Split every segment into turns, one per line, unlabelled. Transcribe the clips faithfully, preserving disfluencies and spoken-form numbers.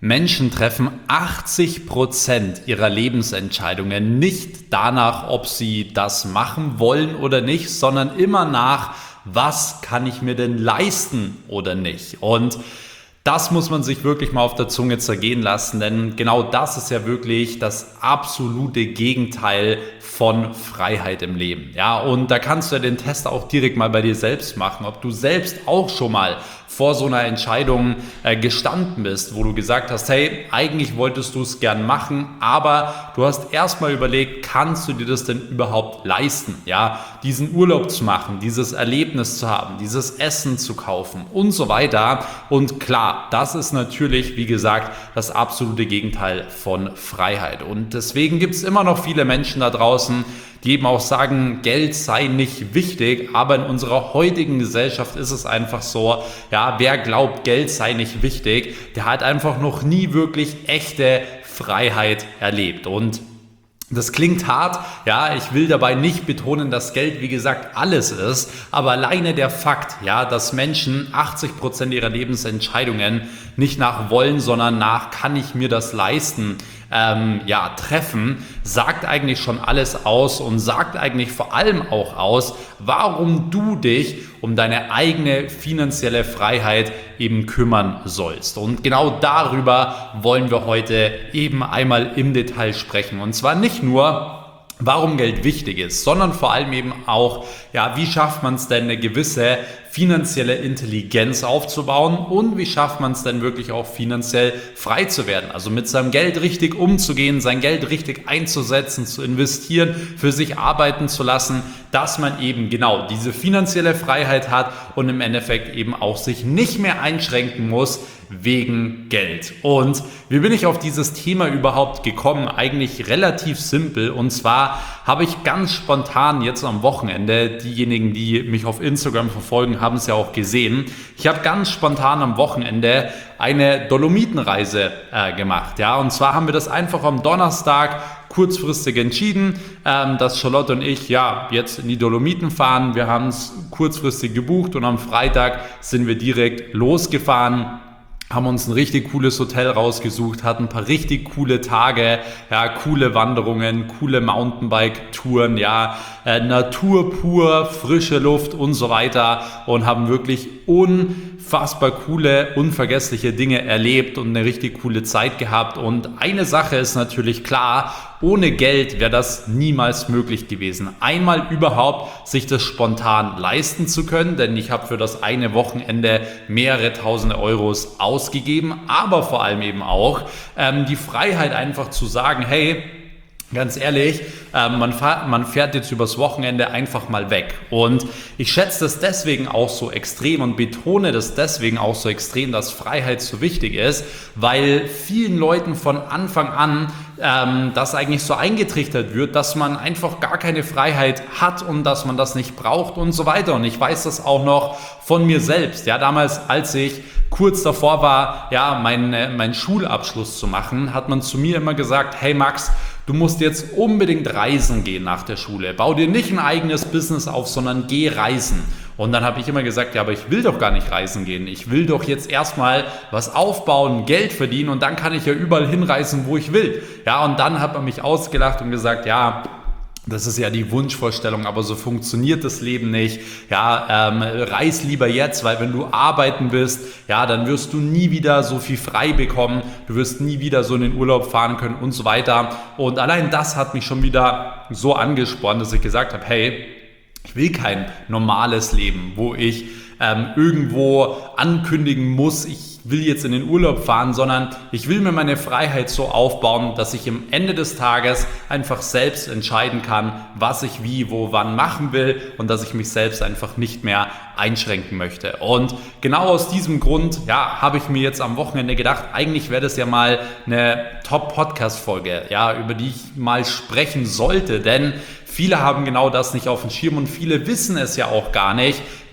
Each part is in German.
Menschen treffen achtzig Prozent ihrer Lebensentscheidungen nicht danach, ob sie das machen wollen oder nicht, sondern immer nach, was kann ich mir denn leisten oder nicht. Und das muss man sich wirklich mal auf der Zunge zergehen lassen, denn genau das ist ja wirklich das absolute Gegenteil von Freiheit im Leben. Ja, und da kannst du ja den Test auch direkt mal bei dir selbst machen, ob du selbst auch schon mal vor so einer Entscheidung äh, gestanden bist, wo du gesagt hast, hey, eigentlich wolltest du es gern machen, aber du hast erstmal überlegt, kannst du dir das denn überhaupt leisten? Ja, diesen Urlaub zu machen, dieses Erlebnis zu haben, dieses Essen zu kaufen und so weiter. Und klar, das ist natürlich, wie gesagt, das absolute Gegenteil von Freiheit. Und deswegen gibt es immer noch viele Menschen da draußen, die eben auch sagen, Geld sei nicht wichtig, aber in unserer heutigen Gesellschaft ist es einfach so, ja, wer glaubt, Geld sei nicht wichtig, der hat einfach noch nie wirklich echte Freiheit erlebt. Und das klingt hart, ja, ich will dabei nicht betonen, dass Geld, wie gesagt, alles ist, aber alleine der Fakt, ja, dass Menschen achtzig Prozent ihrer Lebensentscheidungen nicht nach wollen, sondern nach, kann ich mir das leisten, ähm, ja, treffen, sagt eigentlich schon alles aus und sagt eigentlich vor allem auch aus, warum du dich um deine eigene finanzielle Freiheit eben kümmern sollst. Und genau darüber wollen wir heute eben einmal im Detail sprechen. Und zwar nicht nur, warum Geld wichtig ist, sondern vor allem eben auch, ja, wie schafft man es denn, eine gewisse finanzielle Intelligenz aufzubauen und wie schafft man es denn wirklich auch finanziell frei zu werden, also mit seinem Geld richtig umzugehen, sein Geld richtig einzusetzen, zu investieren, für sich arbeiten zu lassen, dass man eben genau diese finanzielle Freiheit hat und im Endeffekt eben auch sich nicht mehr einschränken muss wegen Geld. Und wie bin ich auf dieses Thema überhaupt gekommen? Eigentlich relativ simpel, und zwar habe ich ganz spontan jetzt am Wochenende, diejenigen, die mich auf Instagram verfolgen, haben es ja auch gesehen, ich habe ganz spontan am Wochenende eine Dolomitenreise äh, gemacht. Ja, und zwar haben wir das einfach am Donnerstag kurzfristig entschieden, ähm, dass Charlotte und ich ja jetzt in die Dolomiten fahren. Wir haben es kurzfristig gebucht und am Freitag sind wir direkt losgefahren, haben uns ein richtig cooles Hotel rausgesucht, hatten ein paar richtig coole Tage, ja, coole Wanderungen, coole Mountainbike-Touren, ja, äh, Natur pur, frische Luft und so weiter und haben wirklich unfassbar coole, unvergessliche Dinge erlebt und eine richtig coole Zeit gehabt. Und eine Sache ist natürlich klar, ohne Geld wäre das niemals möglich gewesen, einmal überhaupt sich das spontan leisten zu können, denn ich habe für das eine Wochenende mehrere tausende Euros ausgegeben, aber vor allem eben auch ähm, die Freiheit einfach zu sagen, hey, ganz ehrlich, äh, man, fahr, man fährt jetzt übers Wochenende einfach mal weg. Und ich schätze das deswegen auch so extrem und betone das deswegen auch so extrem, dass Freiheit so wichtig ist, weil vielen Leuten von Anfang an ähm, das eigentlich so eingetrichtert wird, dass man einfach gar keine Freiheit hat und dass man das nicht braucht und so weiter. Und ich weiß das auch noch von mir selbst. Ja, damals, als ich kurz davor war, ja, meinen mein Schulabschluss zu machen, hat man zu mir immer gesagt, hey Max, du musst jetzt unbedingt reisen gehen nach der Schule. Bau dir nicht ein eigenes Business auf, sondern geh reisen. Und dann habe ich immer gesagt, ja, aber ich will doch gar nicht reisen gehen. Ich will doch jetzt erstmal was aufbauen, Geld verdienen und dann kann ich ja überall hinreisen, wo ich will. Ja, und dann hat man mich ausgelacht und gesagt, ja, das ist ja die Wunschvorstellung, aber so funktioniert das Leben nicht. Ja, ähm, reis lieber jetzt, weil wenn du arbeiten bist, ja, dann wirst du nie wieder so viel frei bekommen. Du wirst nie wieder so in den Urlaub fahren können und so weiter. Und allein das hat mich schon wieder so angespornt, dass ich gesagt habe, hey, ich will kein normales Leben, wo ich ähm, irgendwo ankündigen muss, ich will jetzt in den Urlaub fahren, sondern ich will mir meine Freiheit so aufbauen, dass ich am Ende des Tages einfach selbst entscheiden kann, was ich wie, wo, wann machen will und dass ich mich selbst einfach nicht mehr einschränken möchte. Und genau aus diesem Grund, ja, habe ich mir jetzt am Wochenende gedacht, eigentlich wäre das ja mal eine Top-Podcast-Folge, ja, über die ich mal sprechen sollte, denn viele haben genau das nicht auf dem Schirm und viele wissen es ja auch gar nicht,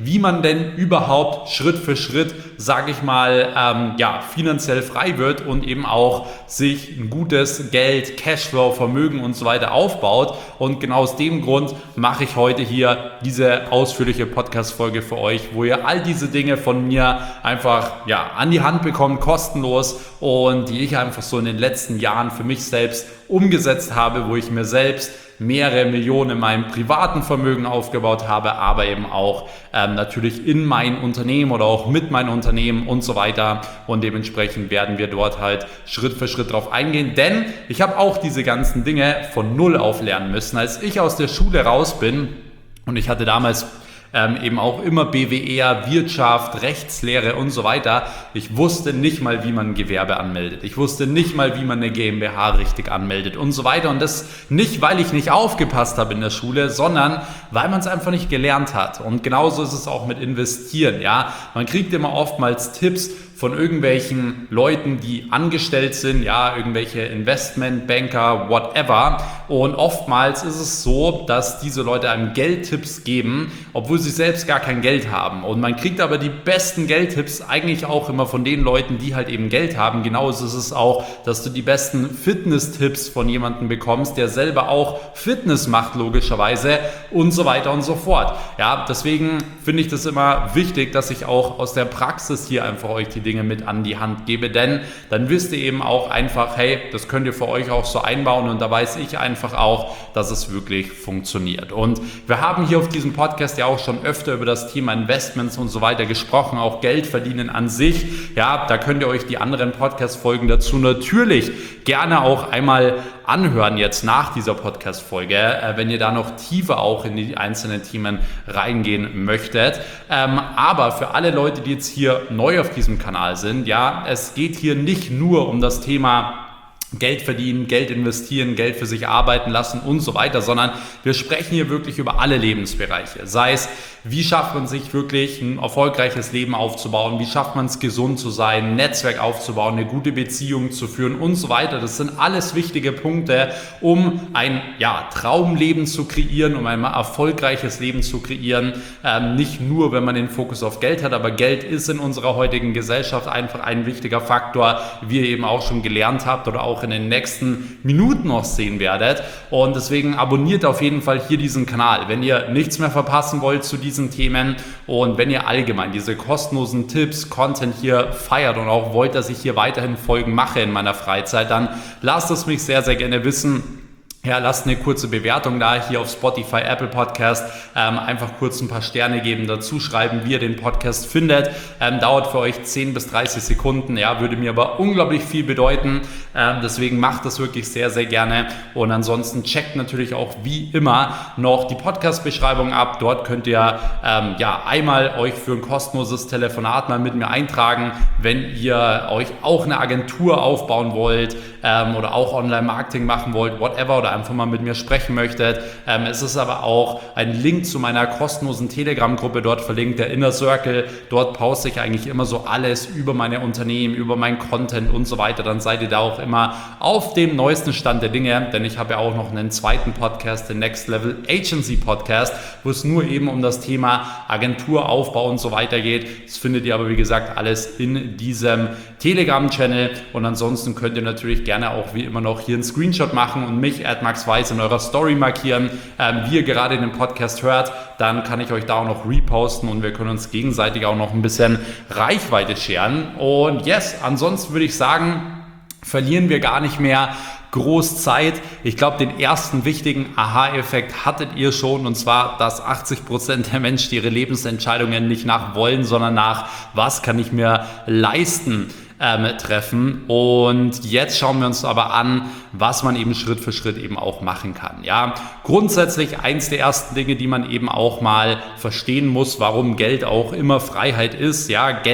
wie man denn überhaupt Schritt für Schritt, sage ich mal, ähm, ja, finanziell frei wird und eben auch sich ein gutes Geld, Cashflow, Vermögen und so weiter aufbaut. Und genau aus dem Grund mache ich heute hier diese ausführliche Podcast-Folge für euch, wo ihr all diese Dinge von mir einfach ja, an die Hand bekommt, kostenlos, und die ich einfach so in den letzten Jahren für mich selbst umgesetzt habe, wo ich mir selbst mehrere Millionen in meinem privaten Vermögen aufgebaut habe, aber eben auch ähm, natürlich in mein Unternehmen oder auch mit meinem Unternehmen und so weiter. Und dementsprechend werden wir dort halt Schritt für Schritt drauf eingehen, denn ich habe auch diese ganzen Dinge von Null auf lernen müssen. Als ich aus der Schule raus bin, und ich hatte damals Ähm, eben auch immer B W R, Wirtschaft, Rechtslehre und so weiter. Ich wusste nicht mal, wie man ein Gewerbe anmeldet. Ich wusste nicht mal, wie man eine GmbH richtig anmeldet und so weiter. Und das nicht, weil ich nicht aufgepasst habe in der Schule, sondern weil man es einfach nicht gelernt hat. Und genauso ist es auch mit Investieren. Ja, man kriegt immer oftmals Tipps von irgendwelchen Leuten, die angestellt sind, ja, irgendwelche Investmentbanker, whatever. Und oftmals ist es so, dass diese Leute einem Geldtipps geben, obwohl sie selbst gar kein Geld haben. Und man kriegt aber die besten Geldtipps eigentlich auch immer von den Leuten, die halt eben Geld haben. Genauso ist es auch, dass du die besten Fitness-Tipps von jemandem bekommst, der selber auch Fitness macht, logischerweise, und so weiter und so fort. Ja, deswegen finde ich das immer wichtig, dass ich auch aus der Praxis hier einfach euch die Dinge mit an die Hand gebe, denn dann wisst ihr eben auch einfach, hey, das könnt ihr für euch auch so einbauen, und da weiß ich einfach auch, dass es wirklich funktioniert. Und wir haben hier auf diesem Podcast ja auch schon öfter über das Thema Investments und so weiter gesprochen, auch Geld verdienen an sich. Ja, da könnt ihr euch die anderen Podcast-Folgen dazu natürlich gerne auch einmal anhören jetzt nach dieser Podcast-Folge, äh, wenn ihr da noch tiefer auch in die einzelnen Themen reingehen möchtet. Ähm, aber für alle Leute, die jetzt hier neu auf diesem Kanal sind, ja, es geht hier nicht nur um das Thema Geld verdienen, Geld investieren, Geld für sich arbeiten lassen und so weiter, sondern wir sprechen hier wirklich über alle Lebensbereiche. Sei es, wie schafft man sich wirklich ein erfolgreiches Leben aufzubauen, wie schafft man es, gesund zu sein, ein Netzwerk aufzubauen, eine gute Beziehung zu führen und so weiter. Das sind alles wichtige Punkte, um ein ja, Traumleben zu kreieren, um ein erfolgreiches Leben zu kreieren. Ähm, nicht nur, wenn man den Fokus auf Geld hat, aber Geld ist in unserer heutigen Gesellschaft einfach ein wichtiger Faktor, wie ihr eben auch schon gelernt habt oder auch in den nächsten Minuten noch sehen werdet. Und deswegen abonniert auf jeden Fall hier diesen Kanal, wenn ihr nichts mehr verpassen wollt zu diesen Themen, und wenn ihr allgemein diese kostenlosen Tipps, Content hier feiert und auch wollt, dass ich hier weiterhin Folgen mache in meiner Freizeit, dann lasst es mich sehr, sehr gerne wissen. Ja, lasst eine kurze Bewertung da hier auf Spotify, Apple Podcast, ähm, einfach kurz ein paar Sterne geben, dazu schreiben, wie ihr den Podcast findet. Ähm, dauert für euch zehn bis dreißig Sekunden, ja, würde mir aber unglaublich viel bedeuten. Ähm, deswegen macht das wirklich sehr, sehr gerne. Und ansonsten checkt natürlich auch wie immer noch die Podcast-Beschreibung ab. Dort könnt ihr ähm, ja einmal euch für ein kostenloses Telefonat mal mit mir eintragen, wenn ihr euch auch eine Agentur aufbauen wollt ähm, oder auch Online-Marketing machen wollt, whatever, oder einfach mal mit mir sprechen möchtet. Ähm, es ist aber auch ein Link zu meiner kostenlosen Telegram-Gruppe dort verlinkt, der Inner Circle. Dort poste ich eigentlich immer so alles über meine Unternehmen, über meinen Content und so weiter. Dann seid ihr da auch immer auf dem neuesten Stand der Dinge, denn ich habe ja auch noch einen zweiten Podcast, den Next Level Agency Podcast, wo es nur eben um das Thema Agenturaufbau und so weiter geht. Das findet ihr aber, wie gesagt, alles in diesem Telegram-Channel, und ansonsten könnt ihr natürlich gerne auch wie immer noch hier einen Screenshot machen und mich at Max Weiß in eurer Story markieren, ähm, wie ihr gerade den Podcast hört. Dann kann ich euch da auch noch reposten, und wir können uns gegenseitig auch noch ein bisschen Reichweite scheren. Und yes, ansonsten würde ich sagen, verlieren wir gar nicht mehr groß Zeit. Ich glaube, den ersten wichtigen Aha-Effekt hattet ihr schon, und zwar, dass achtzig Prozent der Menschen ihre Lebensentscheidungen nicht nach wollen, sondern nach, was kann ich mir leisten, ähm, treffen. Und jetzt schauen wir uns aber an, was man eben Schritt für Schritt eben auch machen kann. Ja, grundsätzlich eins der ersten Dinge, die man eben auch mal verstehen muss, warum Geld auch immer Freiheit ist. Ja, Geld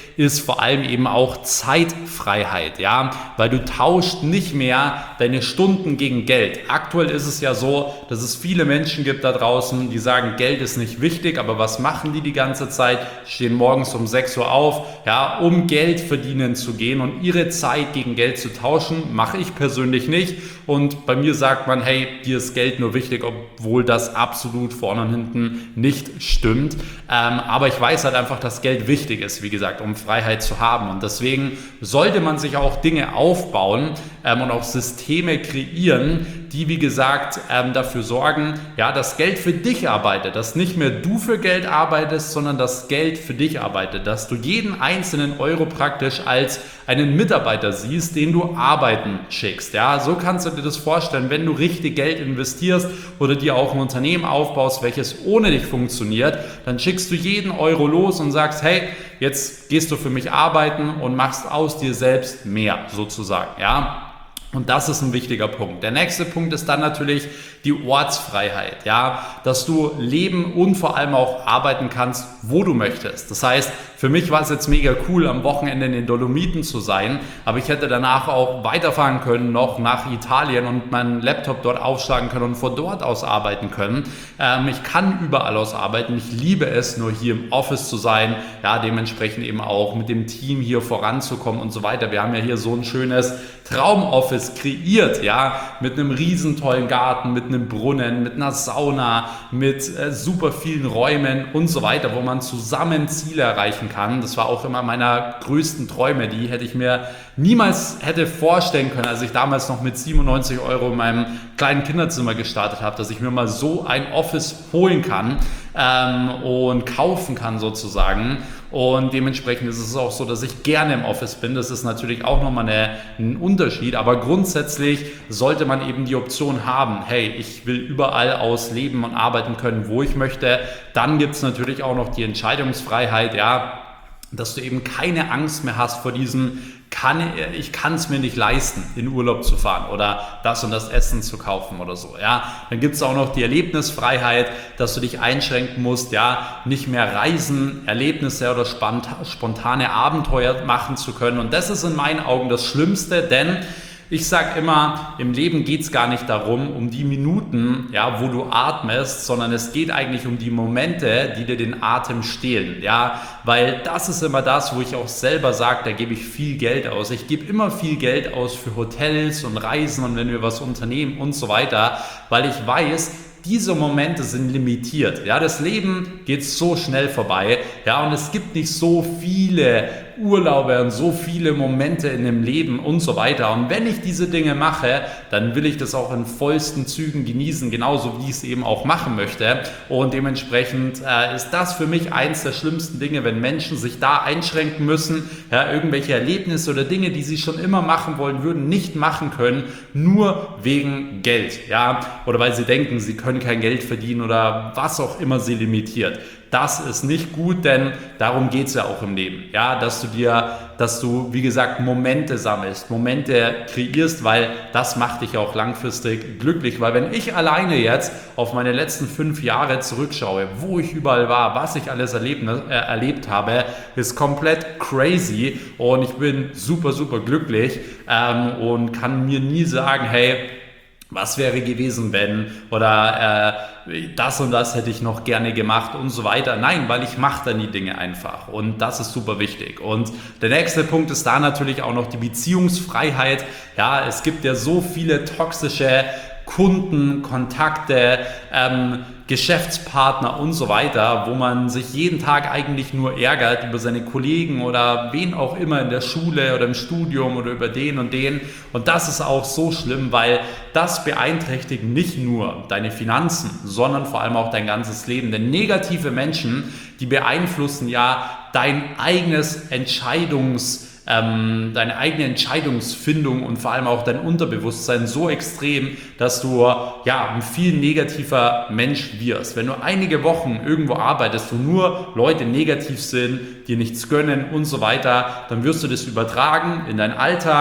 ist vor allem eben auch Zeitfreiheit, ja, weil du tauscht nicht mehr deine Stunden gegen Geld. Aktuell ist es ja so, dass es viele Menschen gibt da draußen, die sagen, Geld ist nicht wichtig, aber was machen die die ganze Zeit? Stehen morgens um sechs Uhr auf, ja, um Geld verdienen zu gehen und ihre Zeit gegen Geld zu tauschen, mache ich persönlich nicht. Und bei mir sagt man, hey, dir ist Geld nur wichtig, obwohl das absolut vorne und hinten nicht stimmt. Ähm, aber ich weiß halt einfach, dass Geld wichtig ist, wie gesagt, um Freiheit zu haben. Und deswegen sollte man sich auch Dinge aufbauen ähm, und auch Systeme kreieren, die, wie gesagt, ähm, dafür sorgen, ja, dass Geld für dich arbeitet, dass nicht mehr du für Geld arbeitest, sondern dass Geld für dich arbeitet, dass du jeden einzelnen Euro praktisch als einen Mitarbeiter siehst, den du arbeiten schickst. Ja, so kannst du dir das vorstellen, wenn du richtig Geld investierst oder dir auch ein Unternehmen aufbaust, welches ohne dich funktioniert, dann schickst du jeden Euro los und sagst, hey, jetzt gehst du für mich arbeiten und machst aus dir selbst mehr, sozusagen, ja. Und das ist ein wichtiger Punkt. Der nächste Punkt ist dann natürlich die Ortsfreiheit, ja, dass du leben und vor allem auch arbeiten kannst, wo du möchtest. Das heißt, für mich war es jetzt mega cool, am Wochenende in den Dolomiten zu sein, aber ich hätte danach auch weiterfahren können, noch nach Italien und meinen Laptop dort aufschlagen können und von dort aus arbeiten können. Ähm, ich kann überall aus arbeiten. Ich liebe es, nur hier im Office zu sein, ja, dementsprechend eben auch mit dem Team hier voranzukommen und so weiter. Wir haben ja hier so ein schönes Traumoffice kreiert, ja, mit einem riesen tollen Garten, mit einem Brunnen, mit einer Sauna, mit äh, super vielen Räumen und so weiter, wo man zusammen Ziele erreichen kann. Das war auch immer meiner größten Träume, die hätte ich mir niemals hätte vorstellen können, als ich damals noch mit siebenundneunzig Euro in meinem kleinen Kinderzimmer gestartet habe, dass ich mir mal so ein Office holen kann ähm, und kaufen kann sozusagen. Und dementsprechend ist es auch so, dass ich gerne im Office bin. Das ist natürlich auch nochmal eine, ein Unterschied. Aber grundsätzlich sollte man eben die Option haben, hey, ich will überall aus leben und arbeiten können, wo ich möchte. Dann gibt es natürlich auch noch die Entscheidungsfreiheit, ja, dass du eben keine Angst mehr hast vor diesem, kann, ich kann es mir nicht leisten, in Urlaub zu fahren oder das und das Essen zu kaufen oder so. Ja. Dann gibt es auch noch die Erlebnisfreiheit, dass du dich einschränken musst, ja, nicht mehr reisen, Erlebnisse oder spontane Abenteuer machen zu können. Und das ist in meinen Augen das Schlimmste, denn ich sage immer, im Leben geht es gar nicht darum, um die Minuten, ja, wo du atmest, sondern es geht eigentlich um die Momente, die dir den Atem stehlen. Ja, weil das ist immer das, wo ich auch selber sage, da gebe ich viel Geld aus. Ich gebe immer viel Geld aus für Hotels und Reisen und wenn wir was unternehmen und so weiter, weil ich weiß, diese Momente sind limitiert. Ja, das Leben geht so schnell vorbei. Ja, und es gibt nicht so viele Urlaube und so viele Momente in dem Leben und so weiter. Und wenn ich diese Dinge mache, dann will ich das auch in vollsten Zügen genießen, genauso wie ich es eben auch machen möchte. Und dementsprechend äh, ist das für mich eins der schlimmsten Dinge, wenn Menschen sich da einschränken müssen, ja, irgendwelche Erlebnisse oder Dinge, die sie schon immer machen wollen würden, nicht machen können, nur wegen Geld. Ja, oder weil sie denken, sie können kein Geld verdienen oder was auch immer sie limitiert. Das ist nicht gut, denn darum geht es ja auch im Leben. Ja, dass du dir, dass du, wie gesagt, Momente sammelst, Momente kreierst, weil das macht dich auch langfristig glücklich. Weil wenn ich alleine jetzt auf meine letzten fünf Jahre zurückschaue, wo ich überall war, was ich alles erlebt, äh, erlebt habe, ist komplett crazy und ich bin super, super glücklich ähm, und kann mir nie sagen, hey, was wäre gewesen, wenn oder äh, das und das hätte ich noch gerne gemacht und so weiter. Nein, weil ich mache dann die Dinge einfach und das ist super wichtig. Und der nächste Punkt ist da natürlich auch noch die Beziehungsfreiheit. Ja, es gibt ja so viele toxische Kunden, Kontakte, ähm, Geschäftspartner und so weiter, wo man sich jeden Tag eigentlich nur ärgert über seine Kollegen oder wen auch immer in der Schule oder im Studium oder über den und den. Und das ist auch so schlimm, weil das beeinträchtigt nicht nur deine Finanzen, sondern vor allem auch dein ganzes Leben. Denn negative Menschen, die beeinflussen ja dein eigenes Entscheidungs- Ähm, deine eigene Entscheidungsfindung und vor allem auch dein Unterbewusstsein so extrem, dass du ja ein viel negativer Mensch wirst. Wenn du einige Wochen irgendwo arbeitest, wo nur Leute negativ sind, dir nichts gönnen und so weiter, dann wirst du das übertragen in deinen Alltag.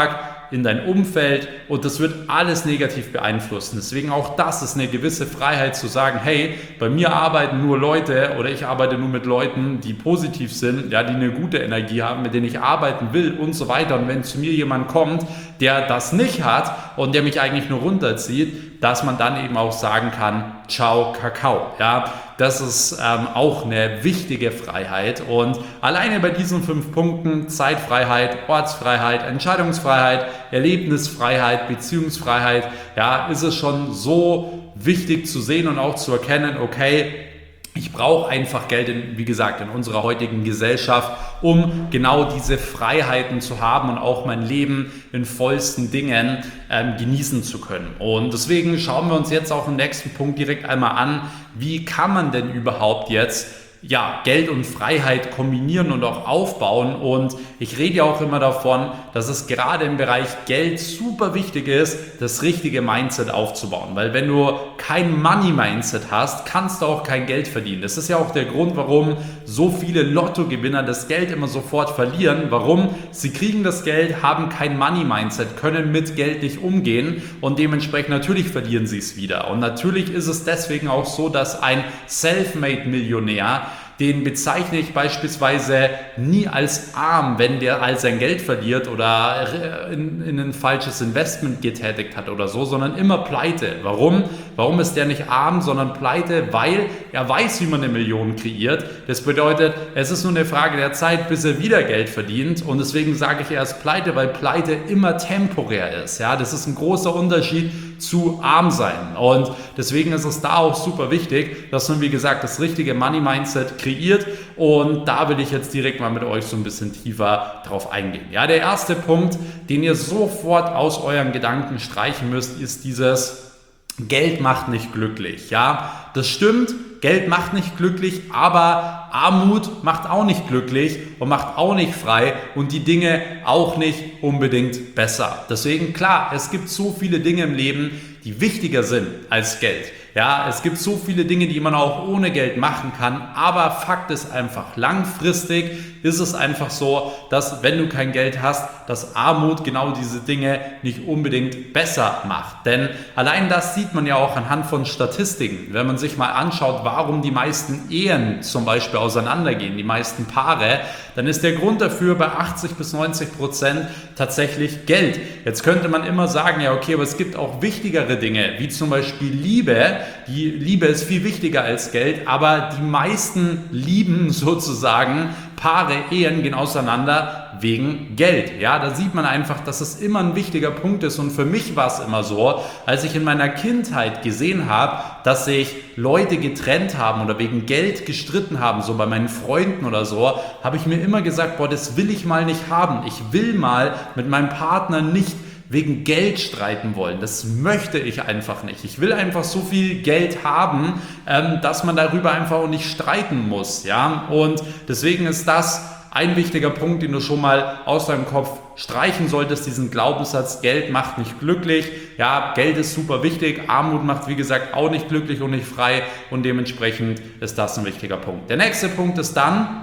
in dein Umfeld und das wird alles negativ beeinflussen. Deswegen auch das ist eine gewisse Freiheit zu sagen, hey, bei mir arbeiten nur Leute oder ich arbeite nur mit Leuten, die positiv sind, ja, die eine gute Energie haben, mit denen ich arbeiten will und so weiter. Und wenn zu mir jemand kommt, der das nicht hat und der mich eigentlich nur runterzieht, dass man dann eben auch sagen kann, ciao, Kakao. Ja, das ist ähm, auch eine wichtige Freiheit. Und alleine bei diesen fünf Punkten, Zeitfreiheit, Ortsfreiheit, Entscheidungsfreiheit, Erlebnisfreiheit, Beziehungsfreiheit, ja, ist es schon so wichtig zu sehen und auch zu erkennen, okay, ich brauche einfach Geld, in, wie gesagt, in unserer heutigen Gesellschaft, um genau diese Freiheiten zu haben und auch mein Leben in vollsten Dingen ähm, genießen zu können. Und deswegen schauen wir uns jetzt auch im nächsten Punkt direkt einmal an, wie kann man denn überhaupt jetzt ja, Geld und Freiheit kombinieren und auch aufbauen. Und ich rede ja auch immer davon, dass es gerade im Bereich Geld super wichtig ist, das richtige Mindset aufzubauen. Weil wenn du kein Money-Mindset hast, kannst du auch kein Geld verdienen. Das ist ja auch der Grund, warum so viele Lottogewinner das Geld immer sofort verlieren. Warum? Sie kriegen das Geld, haben kein Money-Mindset, können mit Geld nicht umgehen und dementsprechend natürlich verlieren sie es wieder. Und natürlich ist es deswegen auch so, dass ein Selfmade-Millionär, den bezeichne ich beispielsweise nie als arm, wenn der all sein Geld verliert oder in, in ein falsches Investment getätigt hat oder so, sondern immer pleite. Warum? Warum ist der nicht arm, sondern pleite? Weil er weiß, wie man eine Million kreiert. Das bedeutet, es ist nur eine Frage der Zeit, bis er wieder Geld verdient. Und deswegen sage ich erst pleite, weil pleite immer temporär ist. Ja, das ist ein großer Unterschied zu arm sein. Und deswegen ist es da auch super wichtig, dass man, wie gesagt, das richtige Money-Mindset kreiert. Und da will ich jetzt direkt mal mit euch so ein bisschen tiefer drauf eingehen. Ja, der erste Punkt, den ihr sofort aus euren Gedanken streichen müsst, ist dieses Geld macht nicht glücklich. Ja, das stimmt. Geld macht nicht glücklich, aber Armut macht auch nicht glücklich und macht auch nicht frei und die Dinge auch nicht unbedingt besser. Deswegen, klar, es gibt so viele Dinge im Leben, die wichtiger sind als Geld. Ja, es gibt so viele Dinge, die man auch ohne Geld machen kann, aber Fakt ist einfach, langfristig ist es einfach so, dass wenn du kein Geld hast, dass Armut genau diese Dinge nicht unbedingt besser macht. Denn allein das sieht man ja auch anhand von Statistiken. Wenn man sich mal anschaut, warum die meisten Ehen zum Beispiel auseinandergehen, die meisten Paare, dann ist der Grund dafür bei achtzig bis neunzig Prozent tatsächlich Geld. Jetzt könnte man immer sagen, ja okay, aber es gibt auch wichtigere Dinge, wie zum Beispiel Liebe. Die Liebe ist viel wichtiger als Geld, aber die meisten lieben sozusagen Paare, Ehen gehen auseinander wegen Geld. Ja, da sieht man einfach, dass es immer ein wichtiger Punkt ist. Und für mich war es immer so, als ich in meiner Kindheit gesehen habe, dass sich Leute getrennt haben oder wegen Geld gestritten haben, so bei meinen Freunden oder so, habe ich mir immer gesagt, boah, das will ich mal nicht haben. Ich will mal mit meinem Partner nicht wegen Geld streiten wollen. Das möchte ich einfach nicht. Ich will einfach so viel Geld haben, ähm, dass man darüber einfach auch nicht streiten muss. Ja? Und deswegen ist das ein wichtiger Punkt, den du schon mal aus deinem Kopf streichen solltest, diesen Glaubenssatz, Geld macht nicht glücklich. Ja, Geld ist super wichtig, Armut macht, wie gesagt, auch nicht glücklich und nicht frei und dementsprechend ist das ein wichtiger Punkt. Der nächste Punkt ist dann,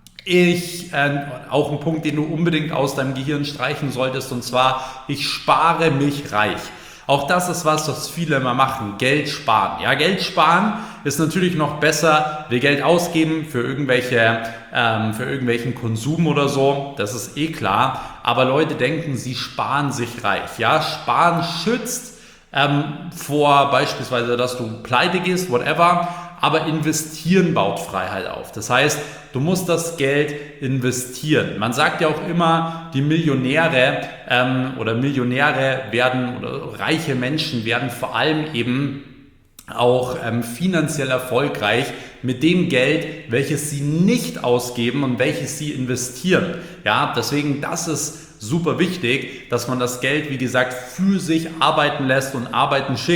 Ich, äh, auch ein Punkt, den du unbedingt aus deinem Gehirn streichen solltest, und zwar, ich spare mich reich. Auch das ist was, was viele immer machen, Geld sparen. Ja, Geld sparen ist natürlich noch besser, wie Geld ausgeben für irgendwelche, ähm, für irgendwelchen Konsum oder so, das ist eh klar. Aber Leute denken, sie sparen sich reich. Ja, sparen schützt ähm, vor beispielsweise, dass du pleite gehst, whatever. Aber investieren baut Freiheit auf. Das heißt, du musst das Geld investieren. Man sagt ja auch immer, die Millionäre ähm, oder Millionäre werden oder reiche Menschen werden vor allem eben auch ähm, finanziell erfolgreich mit dem Geld, welches sie nicht ausgeben und welches sie investieren. Ja, deswegen, das ist super wichtig, dass man das Geld, wie gesagt, für sich arbeiten lässt und arbeiten schickt.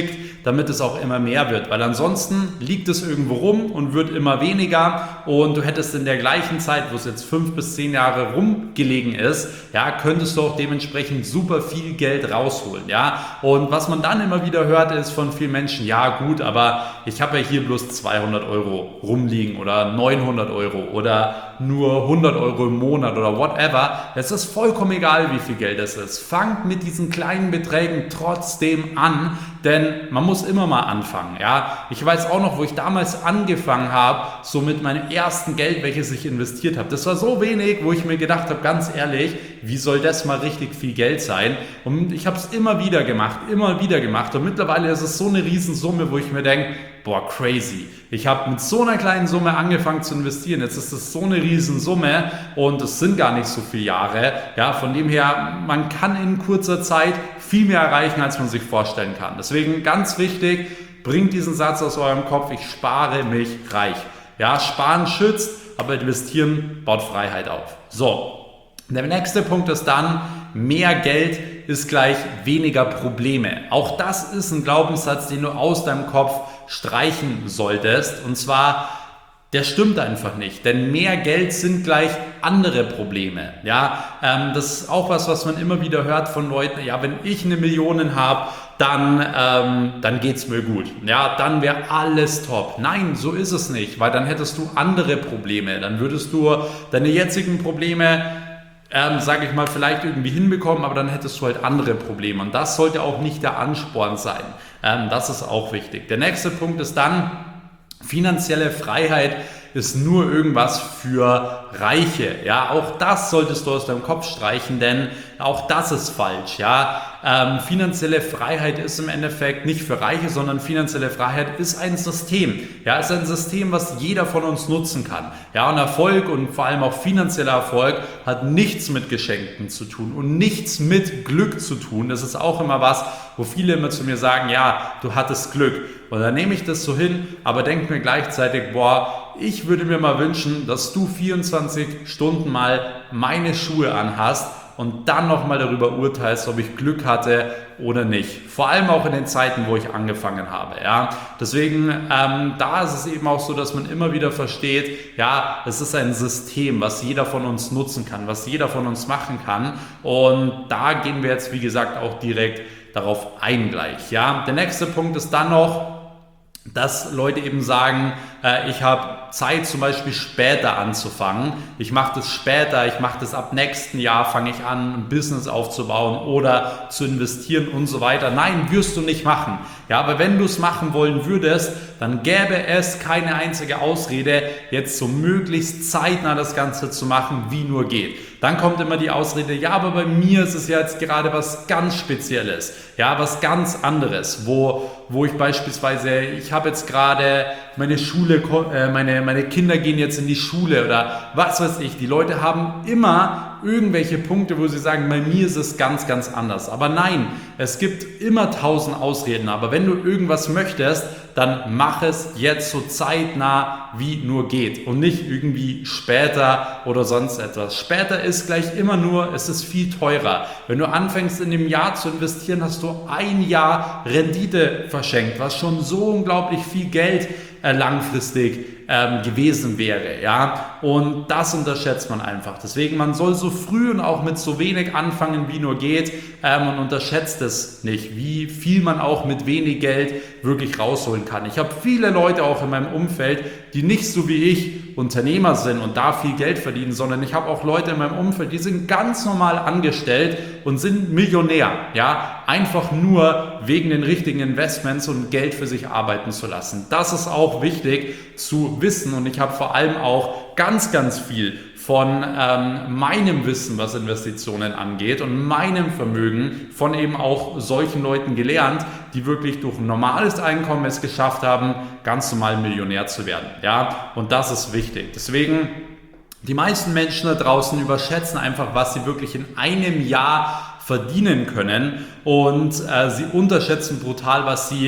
damit es auch immer mehr wird, weil ansonsten liegt es irgendwo rum und wird immer weniger und du hättest in der gleichen Zeit, wo es jetzt fünf bis zehn Jahre rumgelegen ist, ja, könntest du auch dementsprechend super viel Geld rausholen, ja, und was man dann immer wieder hört, ist von vielen Menschen, ja gut, aber ich habe ja hier bloß zweihundert Euro rumliegen oder neunhundert Euro oder nur hundert Euro im Monat oder whatever. Es ist vollkommen egal, wie viel Geld es ist. Fangt mit diesen kleinen Beträgen trotzdem an, denn man muss immer mal anfangen. Ja, ich weiß auch noch, wo ich damals angefangen habe, so mit meinem ersten Geld, welches ich investiert habe. Das war so wenig, wo ich mir gedacht habe, ganz ehrlich, wie soll das mal richtig viel Geld sein? Und ich habe es immer wieder gemacht, immer wieder gemacht. Und mittlerweile ist es so eine Riesensumme, wo ich mir denke, boah, crazy. Ich habe mit so einer kleinen Summe angefangen zu investieren. Jetzt ist es so eine Riesensumme und es sind gar nicht so viele Jahre. Ja, von dem her, man kann in kurzer Zeit viel mehr erreichen, als man sich vorstellen kann. Deswegen ganz wichtig, bringt diesen Satz aus eurem Kopf, ich spare mich reich. Ja, sparen schützt, aber investieren baut Freiheit auf. So, der nächste Punkt ist dann, mehr Geld ist gleich weniger Probleme. Auch das ist ein Glaubenssatz, den du aus deinem Kopf streichen solltest. Und zwar, der stimmt einfach nicht, denn mehr Geld sind gleich andere Probleme. Ja, ähm, das ist auch was, was man immer wieder hört von Leuten. Ja, wenn ich eine Million habe, dann, ähm, dann geht es mir gut. Ja, dann wäre alles top. Nein, so ist es nicht, weil dann hättest du andere Probleme. Dann würdest du deine jetzigen Probleme, ähm, sage ich mal, vielleicht irgendwie hinbekommen, aber dann hättest du halt andere Probleme. Und das sollte auch nicht der Ansporn sein. Ähm, das ist auch wichtig. Der nächste Punkt ist dann, finanzielle Freiheit ist nur irgendwas für Reiche. Ja, auch das solltest du aus deinem Kopf streichen, denn auch das ist falsch. Ja, ähm, finanzielle Freiheit ist im Endeffekt nicht für Reiche, sondern finanzielle Freiheit ist ein System. Ja, ist ein System, was jeder von uns nutzen kann. Ja, und Erfolg und vor allem auch finanzieller Erfolg hat nichts mit Geschenken zu tun und nichts mit Glück zu tun. Das ist auch immer was, wo viele immer zu mir sagen, ja, du hattest Glück. Und dann nehme ich das so hin, aber denke mir gleichzeitig, boah, ich würde mir mal wünschen, dass du vierundzwanzig Stunden mal meine Schuhe anhast und dann nochmal darüber urteilst, ob ich Glück hatte oder nicht. Vor allem auch in den Zeiten, wo ich angefangen habe. Ja? Deswegen, ähm, da ist es eben auch so, dass man immer wieder versteht, ja, es ist ein System, was jeder von uns nutzen kann, was jeder von uns machen kann. Und da gehen wir jetzt, wie gesagt, auch direkt darauf ein gleich. Ja? Der nächste Punkt ist dann noch, dass Leute eben sagen, äh, ich habe Zeit zum Beispiel später anzufangen, ich mache das später, ich mache das ab nächsten Jahr, fange ich an, ein Business aufzubauen oder zu investieren und so weiter. Nein, wirst du nicht machen. Ja, aber wenn du es machen wollen würdest, dann gäbe es keine einzige Ausrede, jetzt so möglichst zeitnah das Ganze zu machen, wie nur geht. Dann kommt immer die Ausrede, ja, aber bei mir ist es ja jetzt gerade was ganz Spezielles, ja, was ganz anderes, wo, wo ich beispielsweise, ich habe jetzt gerade meine Schule, äh, meine, meine Kinder gehen jetzt in die Schule oder was weiß ich. Die Leute haben immer irgendwelche Punkte, wo sie sagen, bei mir ist es ganz, ganz anders. Aber nein, es gibt immer tausend Ausreden. Aber wenn du irgendwas möchtest, dann mach es jetzt so zeitnah, wie nur geht und nicht irgendwie später oder sonst etwas. Später ist gleich immer nur, es ist viel teurer. Wenn du anfängst in dem Jahr zu investieren, hast du ein Jahr Rendite verschenkt, was schon so unglaublich viel Geld äh, langfristig ähm, gewesen wäre, ja, und das unterschätzt man einfach. Deswegen, man soll so früh und auch mit so wenig anfangen, wie nur geht. Ähm, man unterschätzt es nicht, wie viel man auch mit wenig Geld wirklich rausholen kann. Ich habe viele Leute auch in meinem Umfeld, die nicht so wie ich Unternehmer sind und da viel Geld verdienen, sondern ich habe auch Leute in meinem Umfeld, die sind ganz normal angestellt und sind Millionär, ja, einfach nur wegen den richtigen Investments und Geld für sich arbeiten zu lassen. Das ist auch wichtig zu wissen und ich habe vor allem auch ganz, ganz viel von ähm, meinem Wissen, was Investitionen angeht und meinem Vermögen von eben auch solchen Leuten gelernt, die wirklich durch ein normales Einkommen es geschafft haben, ganz normal Millionär zu werden. Ja? Und das ist wichtig. Deswegen, die meisten Menschen da draußen überschätzen einfach, was sie wirklich in einem Jahr verdienen können und äh, sie unterschätzen brutal, was sie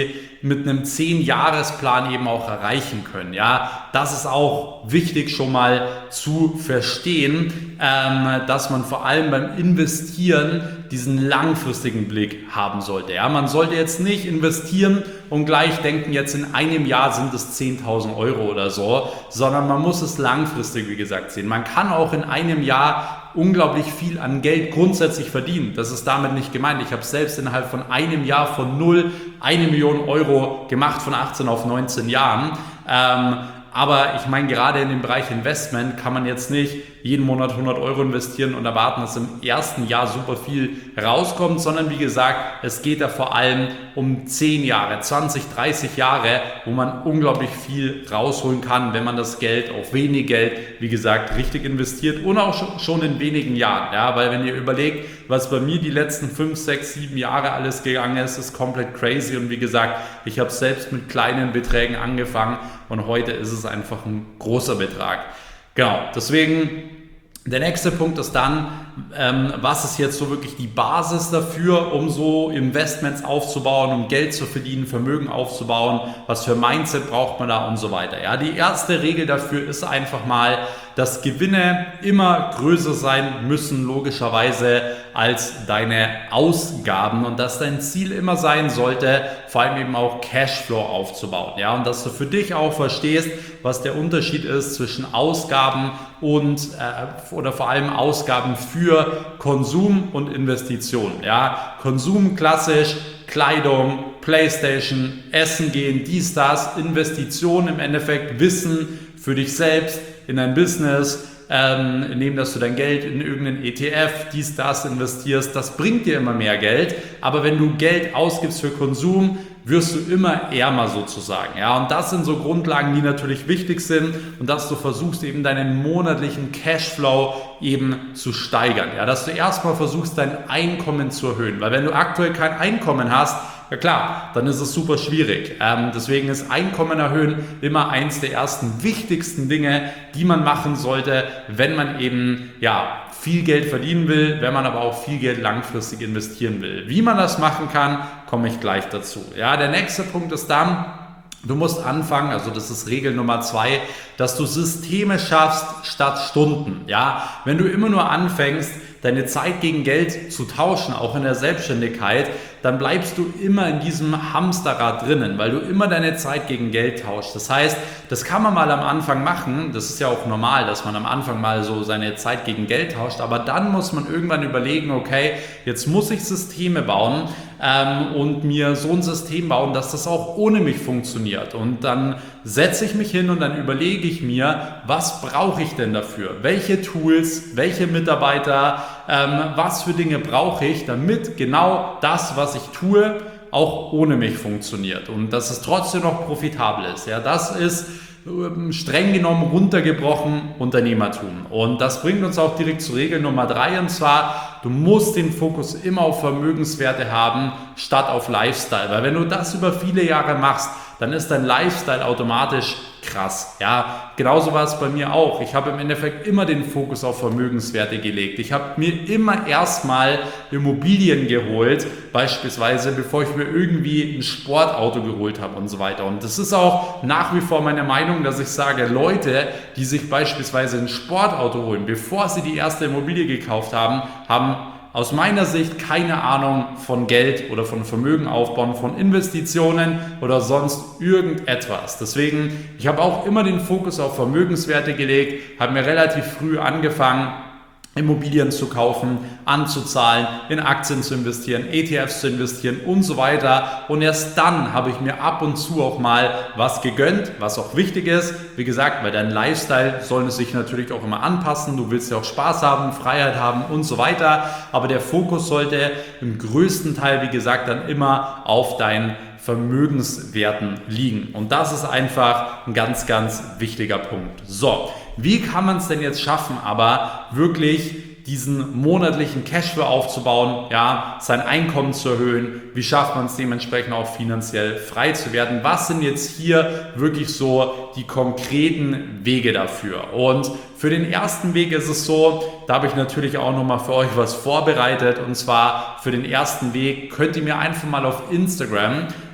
mit einem zehn-Jahres-Plan eben auch erreichen können. Ja, das ist auch wichtig schon mal zu verstehen, ähm, dass man vor allem beim Investieren diesen langfristigen Blick haben sollte. Ja, man sollte jetzt nicht investieren und gleich denken, jetzt in einem Jahr sind es zehntausend Euro oder so, sondern man muss es langfristig, wie gesagt, sehen. Man kann auch in einem Jahr unglaublich viel an Geld grundsätzlich verdienen. Das ist damit nicht gemeint. Ich habe selbst innerhalb von einem Jahr von null eine Million Euro gemacht, von achtzehn auf neunzehn Jahren. Ähm, Aber ich meine, gerade in dem Bereich Investment kann man jetzt nicht jeden Monat hundert Euro investieren und erwarten, dass im ersten Jahr super viel rauskommt, sondern wie gesagt, es geht da vor allem um zehn Jahre, zwanzig, dreißig Jahre, wo man unglaublich viel rausholen kann, wenn man das Geld, auch wenig Geld, wie gesagt, richtig investiert und auch schon in wenigen Jahren. Ja, weil wenn ihr überlegt, was bei mir die letzten fünf, sechs, sieben Jahre alles gegangen ist, ist komplett crazy und wie gesagt, ich habe selbst mit kleinen Beträgen angefangen und heute ist es einfach ein großer Betrag. Genau, deswegen der nächste Punkt ist dann, ähm, was ist jetzt so wirklich die Basis dafür, um so Investments aufzubauen, um Geld zu verdienen, Vermögen aufzubauen, was für Mindset braucht man da und so weiter. Ja, die erste Regel dafür ist einfach mal, dass Gewinne immer größer sein müssen, logischerweise, als deine Ausgaben und dass dein Ziel immer sein sollte, vor allem eben auch Cashflow aufzubauen. Ja, und dass du für dich auch verstehst, was der Unterschied ist zwischen Ausgaben und äh, oder vor allem Ausgaben für Konsum und Investition. Ja, Konsum klassisch, Kleidung, Playstation, Essen gehen, dies, das, Investition im Endeffekt, Wissen für dich selbst, in dein Business, ähm, indem dass du dein Geld in irgendeinen E T F, dies, das investierst, das bringt dir immer mehr Geld, aber wenn du Geld ausgibst für Konsum, wirst du immer ärmer sozusagen. Ja, und das sind so Grundlagen, die natürlich wichtig sind und dass du versuchst eben deinen monatlichen Cashflow eben zu steigern. Ja, dass du erstmal versuchst dein Einkommen zu erhöhen, weil wenn du aktuell kein Einkommen hast, ja klar, dann ist es super schwierig. Ähm, deswegen ist Einkommen erhöhen immer eins der ersten wichtigsten Dinge, die man machen sollte, wenn man eben ja viel Geld verdienen will, wenn man aber auch viel Geld langfristig investieren will. Wie man das machen kann, komme ich gleich dazu. Ja, der nächste Punkt ist dann, du musst anfangen, also das ist Regel Nummer zwei, dass du Systeme schaffst statt Stunden. Ja, wenn du immer nur anfängst, deine Zeit gegen Geld zu tauschen, auch in der Selbstständigkeit, dann bleibst du immer in diesem Hamsterrad drinnen, weil du immer deine Zeit gegen Geld tauschst. Das heißt, das kann man mal am Anfang machen, das ist ja auch normal, dass man am Anfang mal so seine Zeit gegen Geld tauscht, aber dann muss man irgendwann überlegen, okay, jetzt muss ich Systeme bauen ähm, und mir so ein System bauen, dass das auch ohne mich funktioniert. Und dann setze ich mich hin und dann überlege ich mir, was brauche ich denn dafür? Welche Tools, welche Mitarbeiter, ähm, was für Dinge brauche ich, damit genau das, was ich tue, auch ohne mich funktioniert und dass es trotzdem noch profitabel ist. Ja, das ist ähm, streng genommen runtergebrochen Unternehmertum. Und das bringt uns auch direkt zur Regel Nummer drei, und zwar, du musst den Fokus immer auf Vermögenswerte haben, statt auf Lifestyle. Weil wenn du das über viele Jahre machst, dann ist dein Lifestyle automatisch krass. Ja, genauso war es bei mir auch. Ich habe im Endeffekt immer den Fokus auf Vermögenswerte gelegt. Ich habe mir immer erstmal Immobilien geholt, beispielsweise, bevor ich mir irgendwie ein Sportauto geholt habe und so weiter. Und das ist auch nach wie vor meine Meinung, dass ich sage, Leute, die sich beispielsweise ein Sportauto holen, bevor sie die erste Immobilie gekauft haben, haben aus meiner Sicht keine Ahnung von Geld oder von Vermögen aufbauen, von Investitionen oder sonst irgendetwas. Deswegen, ich habe auch immer den Fokus auf Vermögenswerte gelegt, habe mir relativ früh angefangen, Immobilien zu kaufen, anzuzahlen, in Aktien zu investieren, E T Fs zu investieren und so weiter. Und erst dann habe ich mir ab und zu auch mal was gegönnt, was auch wichtig ist. Wie gesagt, weil dein Lifestyle soll sich natürlich auch immer anpassen. Du willst ja auch Spaß haben, Freiheit haben und so weiter. Aber der Fokus sollte im größten Teil, wie gesagt, dann immer auf deinen Vermögenswerten liegen. Und das ist einfach ein ganz, ganz wichtiger Punkt. So, wie kann man es denn jetzt schaffen, aber wirklich diesen monatlichen Cashflow aufzubauen, ja, sein Einkommen zu erhöhen? Wie schafft man es dementsprechend auch finanziell frei zu werden? Was sind jetzt hier wirklich so die konkreten Wege dafür? Und für den ersten Weg ist es so, da habe ich natürlich auch nochmal für euch was vorbereitet, und zwar für den ersten Weg könnt ihr mir einfach mal auf Instagram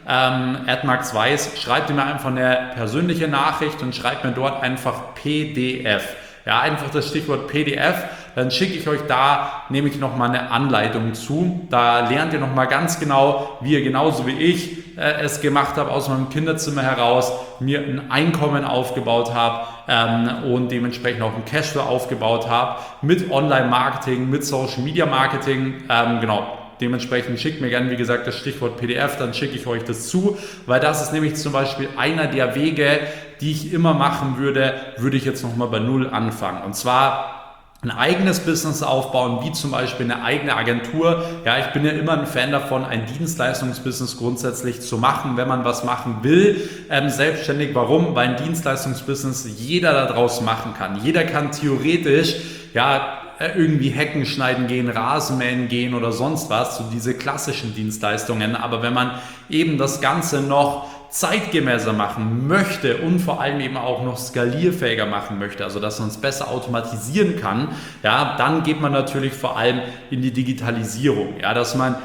ähm, at Max Weiß, schreibt mir einfach eine persönliche Nachricht und schreibt mir dort einfach P D F. Ja, einfach das Stichwort P D F, dann schicke ich euch da nämlich nochmal eine Anleitung zu. Da lernt ihr nochmal ganz genau, wie ihr genauso wie ich äh, es gemacht habe, aus meinem Kinderzimmer heraus, mir ein Einkommen aufgebaut habe ähm, und dementsprechend auch ein Cashflow aufgebaut habe mit Online-Marketing, mit Social-Media-Marketing, ähm, genau. Dementsprechend schickt mir gerne, wie gesagt, das Stichwort P D F, dann schicke ich euch das zu, weil das ist nämlich zum Beispiel einer der Wege, die ich immer machen würde, würde ich jetzt nochmal bei Null anfangen. Und zwar ein eigenes Business aufbauen, wie zum Beispiel eine eigene Agentur. Ja, ich bin ja immer ein Fan davon, ein Dienstleistungsbusiness grundsätzlich zu machen, wenn man was machen will. Ähm, selbstständig, warum? Weil ein Dienstleistungsbusiness jeder da draußen machen kann. Jeder kann theoretisch, ja, irgendwie Hecken schneiden gehen, Rasenmähen gehen oder sonst was, so diese klassischen Dienstleistungen. Aber wenn man eben das Ganze noch zeitgemäßer machen möchte und vor allem eben auch noch skalierfähiger machen möchte, also dass man es besser automatisieren kann, ja, dann geht man natürlich vor allem in die Digitalisierung, ja, dass man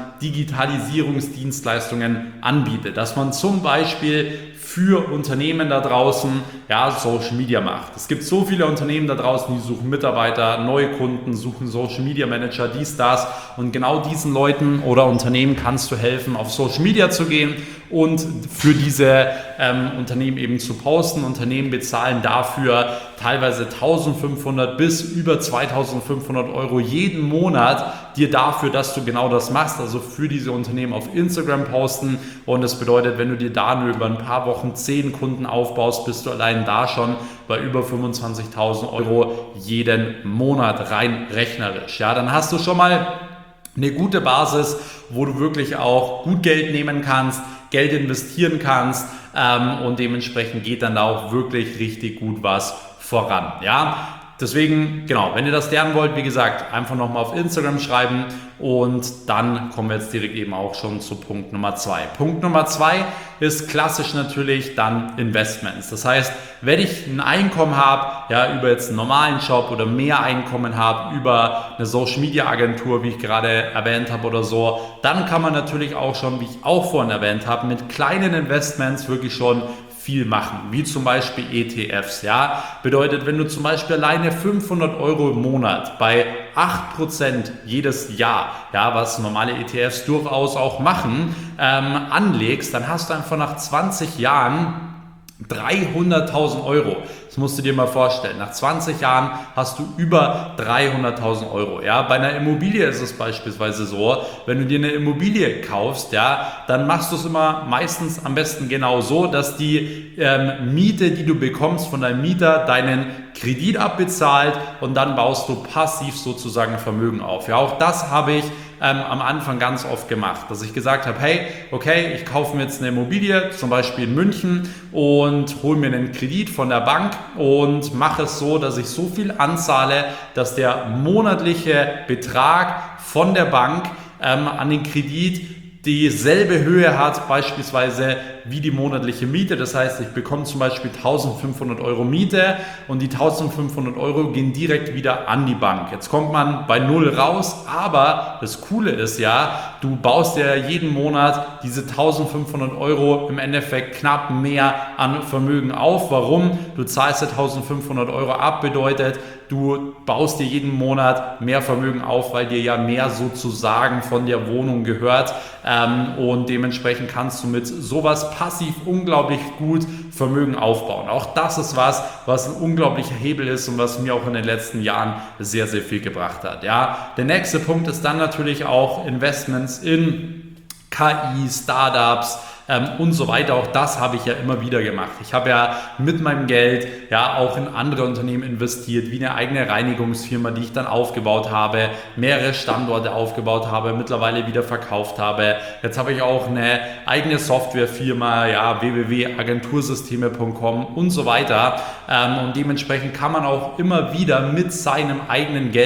Digitalisierungsdienstleistungen anbietet, dass man zum Beispiel für Unternehmen da draußen, ja, Social Media macht. Es gibt so viele Unternehmen da draußen, die suchen Mitarbeiter, neue Kunden, suchen Social Media Manager, dies, das, und genau diesen Leuten oder Unternehmen kannst du helfen, auf Social Media zu gehen und für diese ähm, Unternehmen eben zu posten. Unternehmen bezahlen dafür teilweise eintausendfünfhundert bis über zweitausendfünfhundert Euro jeden Monat dir dafür, dass du genau das machst, also für diese Unternehmen auf Instagram posten. Und das bedeutet, wenn du dir da nur über ein paar Wochen zehn Kunden aufbaust, bist du allein da schon bei über fünfundzwanzigtausend Euro jeden Monat rein rechnerisch. Ja, dann hast du schon mal eine gute Basis, wo du wirklich auch gut Geld nehmen kannst, Geld investieren kannst ähm, und dementsprechend geht dann da auch wirklich richtig gut was voran. Ja, deswegen, genau, wenn ihr das lernen wollt, wie gesagt, einfach nochmal auf Instagram schreiben und dann kommen wir jetzt direkt eben auch schon zu Punkt Nummer zwei. Punkt Nummer zwei ist klassisch natürlich dann Investments. Das heißt, wenn ich ein Einkommen habe, ja, über jetzt einen normalen Job oder mehr Einkommen habe, über eine Social Media Agentur, wie ich gerade erwähnt habe oder so, dann kann man natürlich auch schon, wie ich auch vorhin erwähnt habe, mit kleinen Investments wirklich schon viel machen, wie zum Beispiel E T Fs, ja, bedeutet, wenn du zum Beispiel alleine fünfhundert Euro im Monat bei acht Prozent jedes Jahr, ja, was normale E T Fs durchaus auch machen, ähm, anlegst, dann hast du einfach nach zwanzig Jahren dreihunderttausend Euro. Das musst du dir mal vorstellen. Nach zwanzig Jahren hast du über dreihunderttausend Euro. Ja, bei einer Immobilie ist es beispielsweise so, wenn du dir eine Immobilie kaufst, ja, dann machst du es immer meistens am besten genau so, dass die ähm, Miete, die du bekommst von deinem Mieter, deinen Kredit abbezahlt und dann baust du passiv sozusagen Vermögen auf. Ja, auch das habe ich ähm, am Anfang ganz oft gemacht, dass ich gesagt habe, hey, okay, ich kaufe mir jetzt eine Immobilie, zum Beispiel in München, und hole mir einen Kredit von der Bank und mache es so, dass ich so viel anzahle, dass der monatliche Betrag von der Bank ähm, an den Kredit dieselbe Höhe hat, beispielsweise wie die monatliche Miete. Das heißt, ich bekomme zum Beispiel eintausendfünfhundert Euro Miete und die eintausendfünfhundert Euro gehen direkt wieder an die Bank. Jetzt kommt man bei Null raus, aber das Coole ist ja, du baust ja jeden Monat diese eintausendfünfhundert Euro im Endeffekt knapp mehr an Vermögen auf. Warum? Du zahlst ja eintausendfünfhundert Euro ab, bedeutet, du baust dir jeden Monat mehr Vermögen auf, weil dir ja mehr sozusagen von der Wohnung gehört, ähm, und dementsprechend kannst du mit sowas passiv unglaublich gut Vermögen aufbauen. Auch das ist was, was ein unglaublicher Hebel ist und was mir auch in den letzten Jahren sehr, sehr viel gebracht hat. Ja, der nächste Punkt ist dann natürlich auch Investments in K I, Startups, Ähm, und so weiter. Auch das habe ich ja immer wieder gemacht. Ich habe ja mit meinem Geld ja auch in andere Unternehmen investiert, wie eine eigene Reinigungsfirma, die ich dann aufgebaut habe, mehrere Standorte aufgebaut habe, mittlerweile wieder verkauft habe. Jetzt habe ich auch eine eigene Softwarefirma, ja, w w w punkt agentursysteme punkt com und so weiter. Ähm, und dementsprechend kann man auch immer wieder mit seinem eigenen Geld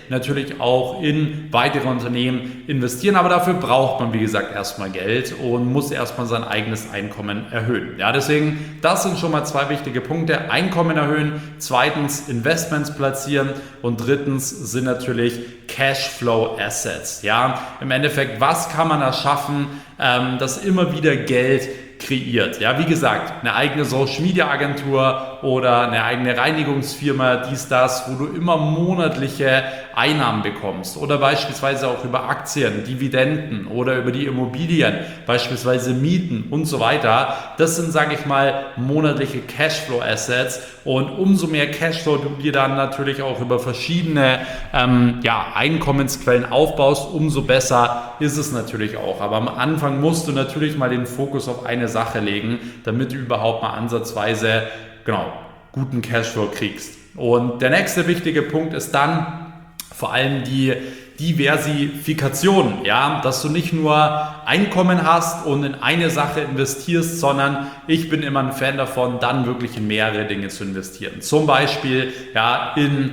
natürlich auch in weitere Unternehmen investieren. Aber dafür braucht man, wie gesagt, erstmal Geld und muss erstmal sein eigenes Einkommen erhöhen. Ja, deswegen, das sind schon mal zwei wichtige Punkte. Einkommen erhöhen, zweitens Investments platzieren und drittens sind natürlich Cashflow Assets. Ja, im Endeffekt, was kann man erschaffen, ähm, dass immer wieder Geld kreiert. Ja, wie gesagt, eine eigene Social Media Agentur oder eine eigene Reinigungsfirma, dies, das, wo du immer monatliche Einnahmen bekommst oder beispielsweise auch über Aktien, Dividenden oder über die Immobilien, beispielsweise Mieten und so weiter. Das sind, sage ich mal, monatliche Cashflow Assets und umso mehr Cashflow du dir dann natürlich auch über verschiedene ähm, ja, Einkommensquellen aufbaust, umso besser ist es natürlich auch. Aber am Anfang musst du natürlich mal den Fokus auf eine Sache legen, damit du überhaupt mal ansatzweise genau, guten Cashflow kriegst. Und der nächste wichtige Punkt ist dann vor allem die Diversifikation, ja, dass du nicht nur Einkommen hast und in eine Sache investierst, sondern ich bin immer ein Fan davon, dann wirklich in mehrere Dinge zu investieren. Zum Beispiel ja, in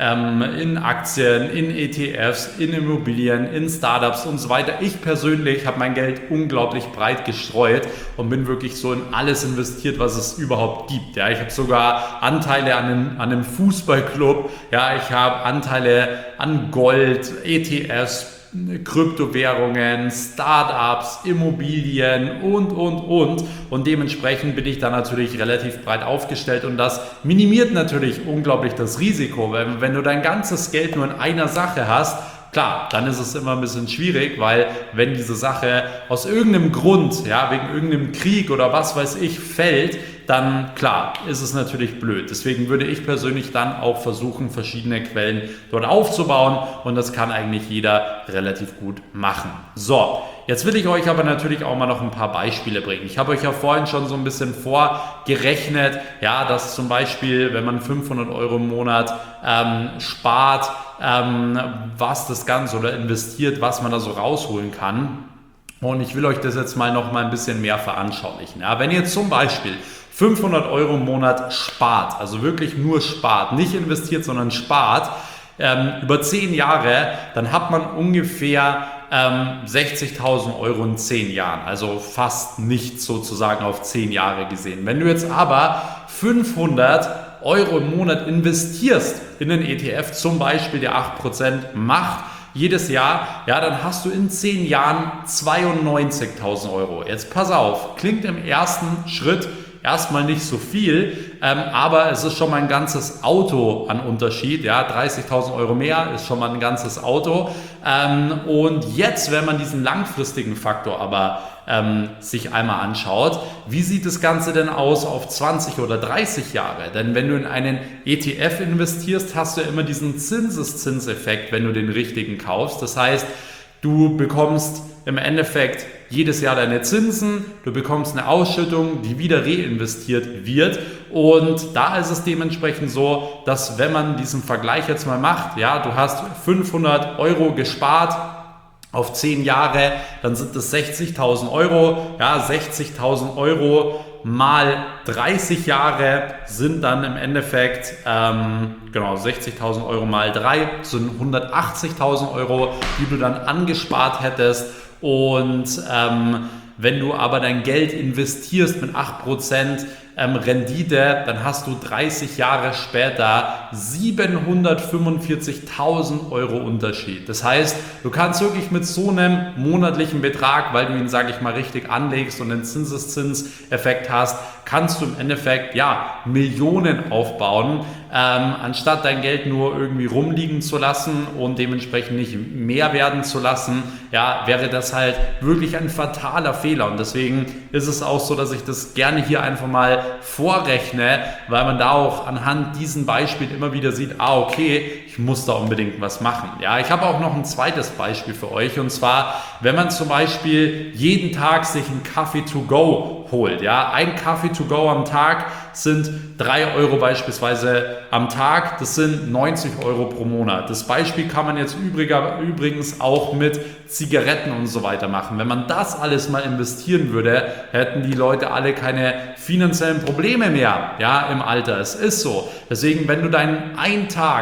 in Aktien, in E T Fs, in Immobilien, in Startups und so weiter. Ich persönlich habe mein Geld unglaublich breit gestreut und bin wirklich so in alles investiert, was es überhaupt gibt. Ja, ich habe sogar Anteile an einem, an einem Fußballclub, ja, ich habe Anteile an Gold, E T Fs, Kryptowährungen, Startups, Immobilien und, und, und. Und dementsprechend bin ich da natürlich relativ breit aufgestellt und das minimiert natürlich unglaublich das Risiko, weil wenn du dein ganzes Geld nur in einer Sache hast, klar, dann ist es immer ein bisschen schwierig, weil wenn diese Sache aus irgendeinem Grund, ja, wegen irgendeinem Krieg oder was weiß ich, fällt, dann klar, ist es natürlich blöd. Deswegen würde ich persönlich dann auch versuchen, verschiedene Quellen dort aufzubauen und das kann eigentlich jeder relativ gut machen. So, jetzt will ich euch aber natürlich auch mal noch ein paar Beispiele bringen. Ich habe euch ja vorhin schon so ein bisschen vorgerechnet, ja, dass zum Beispiel, wenn man fünfhundert Euro im Monat ähm, spart, ähm, was das Ganze oder investiert, was man da so rausholen kann. Und ich will euch das jetzt mal noch mal ein bisschen mehr veranschaulichen. Ja, wenn ihr zum Beispiel fünfhundert Euro im Monat spart, also wirklich nur spart, nicht investiert, sondern spart, ähm, über zehn Jahre, dann hat man ungefähr ähm, sechzigtausend Euro in zehn Jahren, also fast nichts sozusagen auf zehn Jahre gesehen. Wenn du jetzt aber fünfhundert Euro im Monat investierst in den E T F, zum Beispiel der acht Prozent macht, jedes Jahr, ja, dann hast du in zehn Jahren zweiundneunzigtausend Euro. Jetzt pass auf, klingt im ersten Schritt erstmal nicht so viel, ähm, aber es ist schon mal ein ganzes Auto an Unterschied, ja, dreißigtausend Euro mehr ist schon mal ein ganzes Auto ähm, und jetzt, wenn man diesen langfristigen Faktor aber ähm, sich einmal anschaut, wie sieht das Ganze denn aus auf zwanzig oder dreißig Jahre? Denn wenn du in einen E T F investierst, hast du ja immer diesen Zinseszinseffekt, wenn du den richtigen kaufst. Das heißt, du bekommst im Endeffekt jedes Jahr deine Zinsen, du bekommst eine Ausschüttung, die wieder reinvestiert wird und da ist es dementsprechend so, dass wenn man diesen Vergleich jetzt mal macht, ja, du hast fünfhundert Euro gespart auf zehn Jahre, dann sind das sechzigtausend Euro, ja, sechzigtausend Euro mal dreißig Jahre sind dann im Endeffekt, ähm, genau, sechzigtausend Euro mal drei sind hundertachtzigtausend Euro, die du dann angespart hättest. Und ähm, wenn du aber dein Geld investierst mit acht Prozent ähm, Rendite, dann hast du dreißig Jahre später siebenhundertfünfundvierzigtausend Euro Unterschied. Das heißt, du kannst wirklich mit so einem monatlichen Betrag, weil du ihn, sage ich mal, richtig anlegst und den Zinseszinseffekt hast, kannst du im Endeffekt ja Millionen aufbauen, ähm, anstatt dein Geld nur irgendwie rumliegen zu lassen und dementsprechend nicht mehr werden zu lassen, ja, wäre das halt wirklich ein fataler Fehler und deswegen ist es auch so, dass ich das gerne hier einfach mal vorrechne, weil man da auch anhand diesen Beispielen immer wieder sieht, ah okay, ich muss da unbedingt was machen. Ja, ich habe auch noch ein zweites Beispiel für euch und zwar, wenn man zum Beispiel jeden Tag sich einen Kaffee to go holt, ja, ein Kaffee to go am Tag sind drei Euro beispielsweise am Tag, das sind neunzig Euro pro Monat. Das Beispiel kann man jetzt übriger, übrigens auch mit Zigaretten und so weiter machen. Wenn man das alles mal investieren würde, hätten die Leute alle keine finanziellen Probleme mehr, ja, im Alter. Es ist so. Deswegen, wenn du deinen einen Tag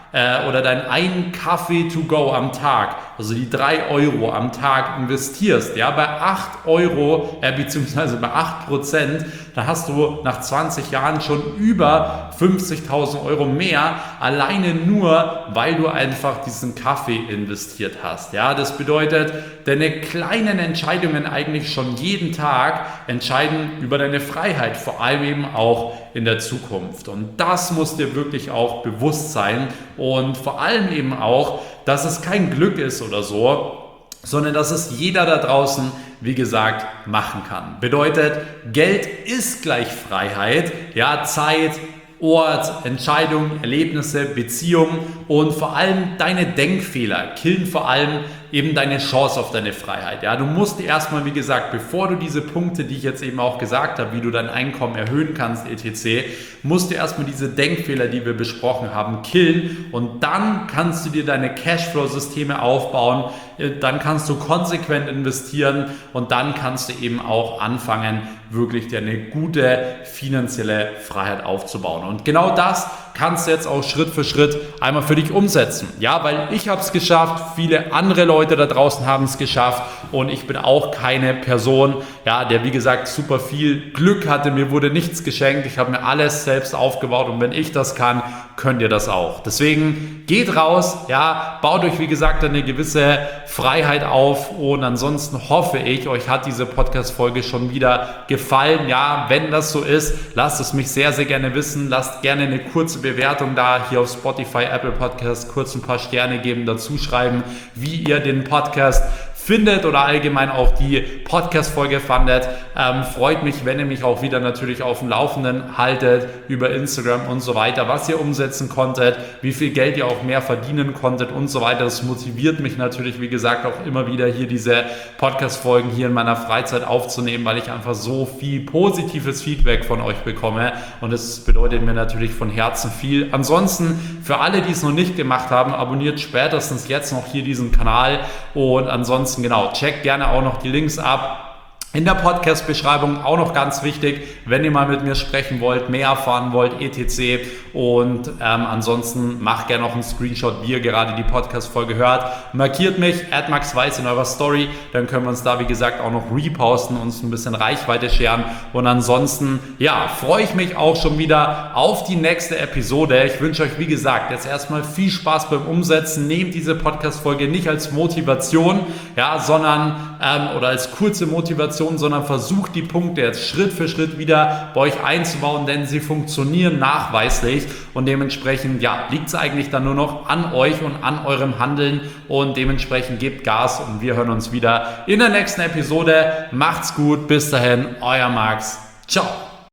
äh, oder dein einen Kaffee to go am Tag, also die drei Euro am Tag investierst, ja, bei acht Euro, äh, beziehungsweise bei acht Prozent, da hast du nach zwanzig Jahren schon über fünfzigtausend Euro mehr, alleine nur, weil du einfach diesen Kaffee investiert hast. Ja, das bedeutet, deine kleinen Entscheidungen eigentlich schon jeden Tag entscheiden über deine Freiheit, vor allem eben auch in der Zukunft. Und das muss dir wirklich auch bewusst sein und vor allem eben auch, dass es kein Glück ist oder so, sondern dass es jeder da draußen, wie gesagt, machen kann. Bedeutet, Geld ist gleich Freiheit, ja, Zeit, Ort, Entscheidungen, Erlebnisse, Beziehungen und vor allem deine Denkfehler killen vor allem eben deine Chance auf deine Freiheit. Ja, du musst erstmal, wie gesagt, bevor du diese Punkte, die ich jetzt eben auch gesagt habe, wie du dein Einkommen erhöhen kannst, et cetera, musst du erstmal diese Denkfehler, die wir besprochen haben, killen und dann kannst du dir deine Cashflow-Systeme aufbauen, dann kannst du konsequent investieren und dann kannst du eben auch anfangen, wirklich dir eine gute finanzielle Freiheit aufzubauen. Und genau das kannst du jetzt auch Schritt für Schritt einmal für dich umsetzen. Ja, weil ich habe es geschafft, viele andere Leute da draußen haben es geschafft und ich bin auch keine Person, ja, der wie gesagt super viel Glück hatte. Mir wurde nichts geschenkt, ich habe mir alles selbst aufgebaut und wenn ich das kann, könnt ihr das auch. Deswegen geht raus, ja, baut euch wie gesagt eine gewisse Freiheit auf und ansonsten hoffe ich, euch hat diese Podcast-Folge schon wieder gefallen. Ja, wenn das so ist, lasst es mich sehr, sehr gerne wissen. Lasst gerne eine kurze Bewertung da, hier auf Spotify, Apple Podcast, kurz ein paar Sterne geben, dazu schreiben, wie ihr den Podcast findet oder allgemein auch die Podcast-Folge fandet. Ähm, freut mich, wenn ihr mich auch wieder natürlich auf dem Laufenden haltet über Instagram und so weiter, was ihr umsetzen konntet, wie viel Geld ihr auch mehr verdienen konntet und so weiter. Das motiviert mich natürlich, wie gesagt, auch immer wieder hier diese Podcast-Folgen hier in meiner Freizeit aufzunehmen, weil ich einfach so viel positives Feedback von euch bekomme und es bedeutet mir natürlich von Herzen viel. Ansonsten, für alle, die es noch nicht gemacht haben, abonniert spätestens jetzt noch hier diesen Kanal und ansonsten genau, checkt gerne auch noch die Links ab. In der Podcast-Beschreibung auch noch ganz wichtig, wenn ihr mal mit mir sprechen wollt, mehr erfahren wollt, et cetera. Und ähm, ansonsten macht gerne noch einen Screenshot, wie ihr gerade die Podcast-Folge hört. Markiert mich, at Max Weiß in eurer Story, dann können wir uns da wie gesagt auch noch reposten, uns ein bisschen Reichweite scheren. Und ansonsten, ja, freue ich mich auch schon wieder auf die nächste Episode. Ich wünsche euch, wie gesagt, jetzt erstmal viel Spaß beim Umsetzen. Nehmt diese Podcast-Folge nicht als Motivation, ja, sondern ähm, oder als kurze Motivation, sondern versucht die Punkte jetzt Schritt für Schritt wieder bei euch einzubauen, denn sie funktionieren nachweislich und dementsprechend ja, liegt es eigentlich dann nur noch an euch und an eurem Handeln und dementsprechend gebt Gas und wir hören uns wieder in der nächsten Episode. Macht's gut, bis dahin, euer Max, ciao.